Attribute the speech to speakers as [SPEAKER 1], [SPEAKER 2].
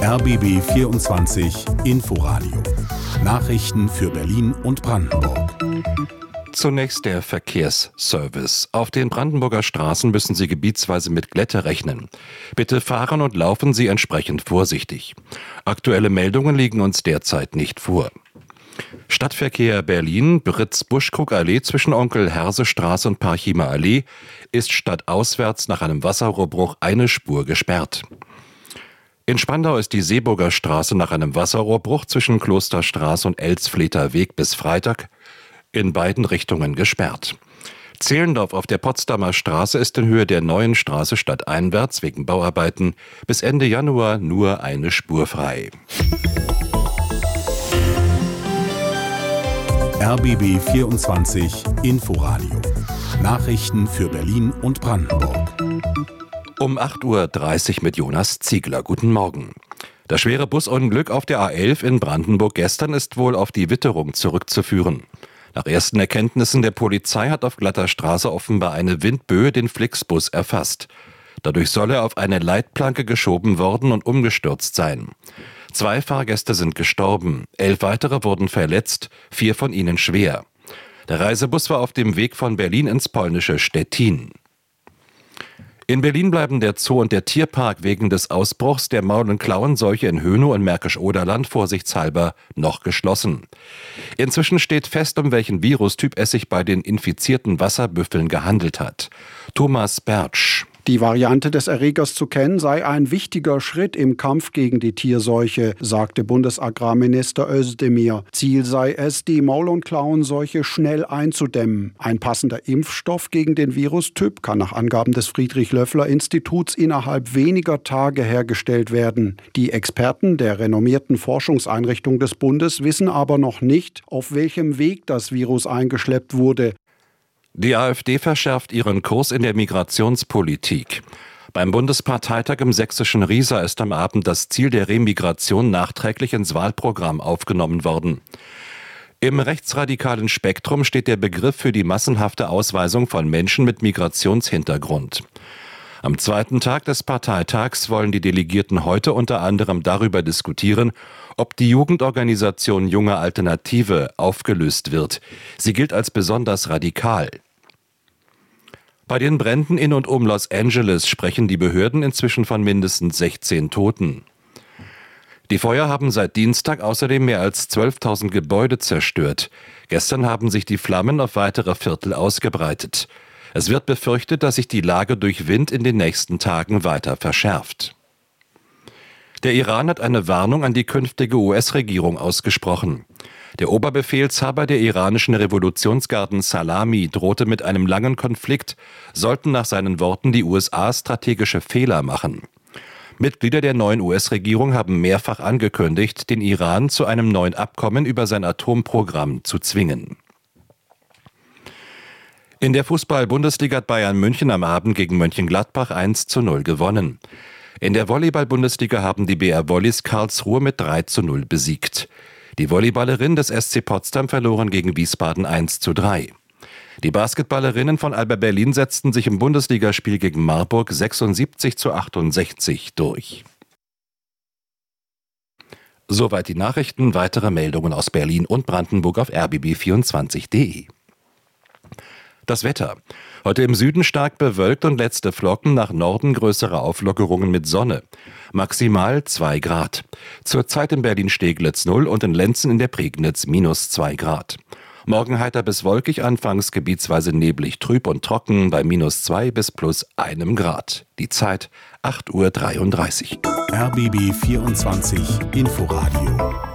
[SPEAKER 1] RBB 24 Inforadio. Nachrichten für Berlin und Brandenburg.
[SPEAKER 2] Zunächst der Verkehrsservice. Auf den Brandenburger Straßen müssen Sie gebietsweise mit Glätte rechnen. Bitte fahren und laufen Sie entsprechend vorsichtig. Aktuelle Meldungen liegen uns derzeit nicht vor. Stadtverkehr Berlin, Britz-Buschkrug-Allee zwischen Onkel-Herse-Straße und Parchimer Allee ist stadtauswärts nach einem Wasserrohrbruch eine Spur gesperrt. In Spandau ist die Seeburger Straße nach einem Wasserrohrbruch zwischen Klosterstraße und Elsfleter Weg bis Freitag in beiden Richtungen gesperrt. Zehlendorf auf der Potsdamer Straße ist in Höhe der neuen Straße stadteinwärts wegen Bauarbeiten bis Ende Januar nur eine Spur frei.
[SPEAKER 1] RBB 24 Inforadio. Nachrichten für Berlin und Brandenburg.
[SPEAKER 2] Um 8.30 Uhr mit Jonas Ziegler. Guten Morgen. Das schwere Busunglück auf der A11 in Brandenburg gestern ist wohl auf die Witterung zurückzuführen. Nach ersten Erkenntnissen der Polizei hat auf glatter Straße offenbar eine Windböe den Flixbus erfasst. Dadurch soll er auf eine Leitplanke geschoben worden und umgestürzt sein. 2 Fahrgäste sind gestorben, 11 weitere wurden verletzt, 4 von ihnen schwer. Der Reisebus war auf dem Weg von Berlin ins polnische Stettin. In Berlin bleiben der Zoo und der Tierpark wegen des Ausbruchs der Maul- und Klauenseuche in Hönow und Märkisch-Oderland vorsichtshalber noch geschlossen. Inzwischen steht fest, um welchen Virustyp es sich bei den infizierten Wasserbüffeln gehandelt hat. Thomas Bertsch.
[SPEAKER 3] Die Variante des Erregers zu kennen sei ein wichtiger Schritt im Kampf gegen die Tierseuche, sagte Bundesagrarminister Özdemir. Ziel sei es, die Maul- und Klauenseuche schnell einzudämmen. Ein passender Impfstoff gegen den Virustyp kann nach Angaben des Friedrich-Löffler-Instituts innerhalb weniger Tage hergestellt werden. Die Experten der renommierten Forschungseinrichtung des Bundes wissen aber noch nicht, auf welchem Weg das Virus eingeschleppt wurde.
[SPEAKER 2] Die AfD verschärft ihren Kurs in der Migrationspolitik. Beim Bundesparteitag im sächsischen Riesa ist am Abend das Ziel der Remigration nachträglich ins Wahlprogramm aufgenommen worden. Im rechtsradikalen Spektrum steht der Begriff für die massenhafte Ausweisung von Menschen mit Migrationshintergrund. Am zweiten Tag des Parteitags wollen die Delegierten heute unter anderem darüber diskutieren, ob die Jugendorganisation Junge Alternative aufgelöst wird. Sie gilt als besonders radikal. Bei den Bränden in und um Los Angeles sprechen die Behörden inzwischen von mindestens 16 Toten. Die Feuer haben seit Dienstag außerdem mehr als 12.000 Gebäude zerstört. Gestern haben sich die Flammen auf weitere Viertel ausgebreitet. Es wird befürchtet, dass sich die Lage durch Wind in den nächsten Tagen weiter verschärft. Der Iran hat eine Warnung an die künftige US-Regierung ausgesprochen. Der Oberbefehlshaber der iranischen Revolutionsgarden Salami drohte mit einem langen Konflikt, sollten nach seinen Worten die USA strategische Fehler machen. Mitglieder der neuen US-Regierung haben mehrfach angekündigt, den Iran zu einem neuen Abkommen über sein Atomprogramm zu zwingen. In der Fußball-Bundesliga hat Bayern München am Abend gegen Mönchengladbach 1:0 gewonnen. In der Volleyball-Bundesliga haben die BR Volleys Karlsruhe mit 3:0 besiegt. Die Volleyballerinnen des SC Potsdam verloren gegen Wiesbaden 1:3. Die Basketballerinnen von Alba Berlin setzten sich im Bundesligaspiel gegen Marburg 76:68 durch. Soweit die Nachrichten. Weitere Meldungen aus Berlin und Brandenburg auf rbb24.de. Das Wetter. Heute im Süden stark bewölkt und letzte Flocken, nach Norden größere Auflockerungen mit Sonne. Maximal 2 Grad. Zurzeit in Berlin-Steglitz 0 und in Lenzen in der Prignitz -2 Grad. Morgen heiter bis wolkig, anfangs gebietsweise neblig, trüb und trocken bei -2 bis +1 Grad. Die Zeit 8:33 Uhr.
[SPEAKER 1] RBB 24 Inforadio.